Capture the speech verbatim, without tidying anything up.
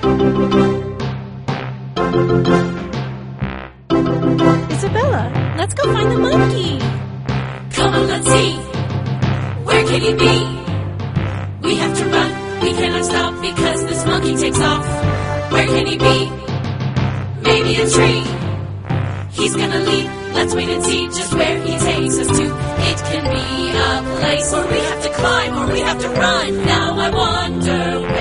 Isabella, let's go find the monkey. Come on, let's see. Where can he be? We have to run. We cannot stop because this monkey takes off. Where can he be? Maybe a tree. He's gonna leap. Let's wait and see just where he takes us to. It can be a place where we have to climb or we have to run. Now I wonder where